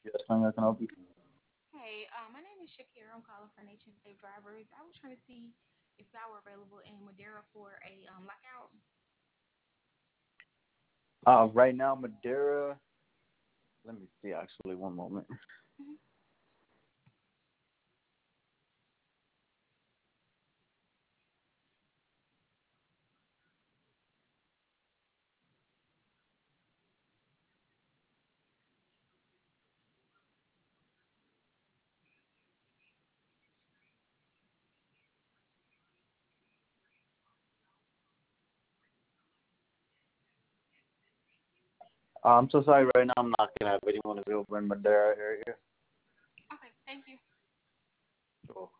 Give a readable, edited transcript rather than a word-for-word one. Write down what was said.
Yes, I can help you. Hey, my name is Shakira. I'm calling for Nation Safe Drivers. I was trying to see if y'all were available in Madeira for a lockout. Right now, Madeira. Let me see. Actually, one moment. Mhm. I'm so sorry. Right now, I'm not gonna have anyone available in Madeira area. Okay, thank you. You're welcome.